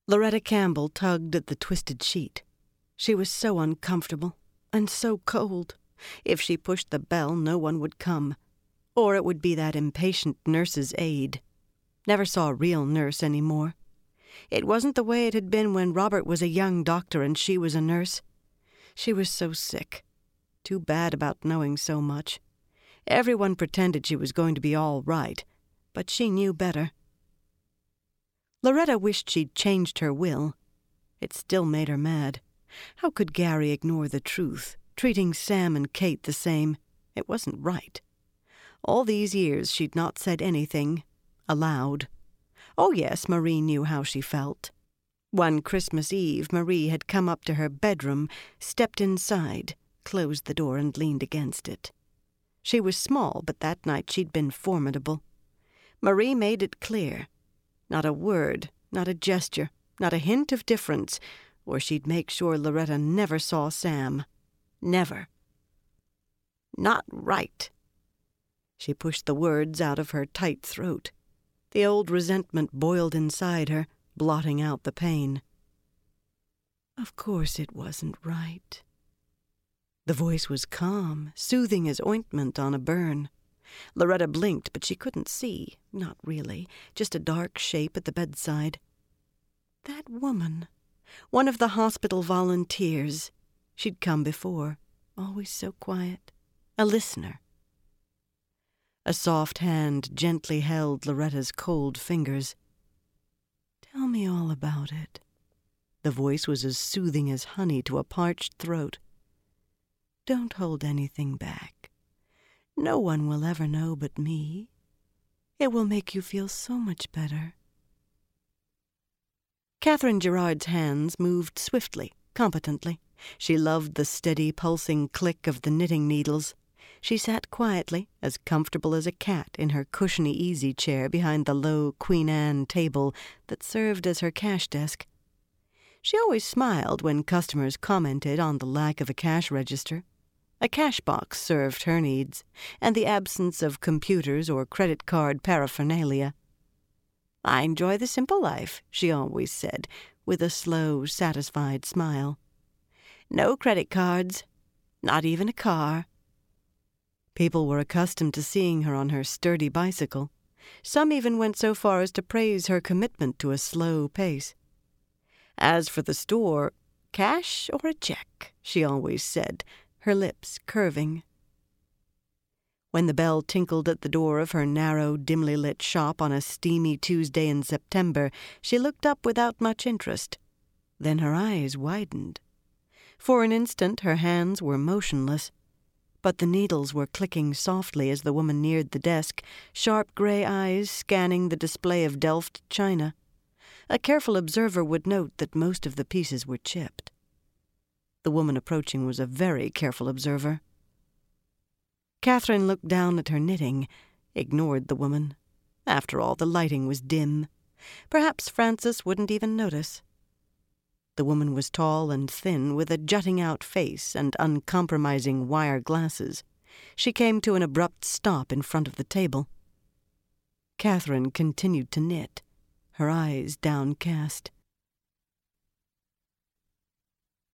Loretta Campbell tugged at the twisted sheet. She was so uncomfortable and so cold. If she pushed the bell, no one would come. Or it would be that impatient nurse's aide. Never saw a real nurse anymore. It wasn't the way it had been when Robert was a young doctor and she was a nurse. She was so sick. Too bad about knowing so much. Everyone pretended she was going to be all right, but she knew better. Loretta wished she'd changed her will. It still made her mad. How could Gary ignore the truth, treating Sam and Kate the same? It wasn't right. All these years she'd not said anything aloud. Oh yes, Marie knew how she felt. One Christmas Eve, Marie had come up to her bedroom, stepped inside, closed the door and leaned against it. She was small, but that night she'd been formidable. Marie made it clear. Not a word, not a gesture, not a hint of difference, or she'd make sure Loretta never saw Sam. Never. Not right. She pushed the words out of her tight throat. The old resentment boiled inside her, blotting out the pain. Of course it wasn't right. The voice was calm, soothing as ointment on a burn. Loretta blinked, but she couldn't see. Not really. Just a dark shape at the bedside. That woman. One of the hospital volunteers. She'd come before. Always so quiet. A listener. A soft hand gently held Loretta's cold fingers. Tell me all about it. The voice was as soothing as honey to a parched throat. Don't hold anything back. No one will ever know but me. It will make you feel so much better. Catherine Gerard's hands moved swiftly, competently. She loved the steady, pulsing click of the knitting needles. She sat quietly, as comfortable as a cat, in her cushiony easy chair behind the low Queen Anne table that served as her cash desk. She always smiled when customers commented on the lack of a cash register. A cash box served her needs, and the absence of computers or credit card paraphernalia. I enjoy the simple life, she always said, with a slow, satisfied smile. No credit cards, not even a car. People were accustomed to seeing her on her sturdy bicycle. Some even went so far as to praise her commitment to a slow pace. As for the store, cash or a check, she always said, her lips curving. When the bell tinkled at the door of her narrow, dimly lit shop on a steamy Tuesday in September, she looked up without much interest. Then her eyes widened. For an instant her hands were motionless, but the needles were clicking softly as the woman neared the desk, sharp gray eyes scanning the display of Delft china. A careful observer would note that most of the pieces were chipped. The woman approaching was a very careful observer. Catherine looked down at her knitting, ignored the woman. After all, the lighting was dim. Perhaps Frances wouldn't even notice. The woman was tall and thin, with a jutting-out face and uncompromising wire glasses. She came to an abrupt stop in front of the table. Catherine continued to knit, her eyes downcast.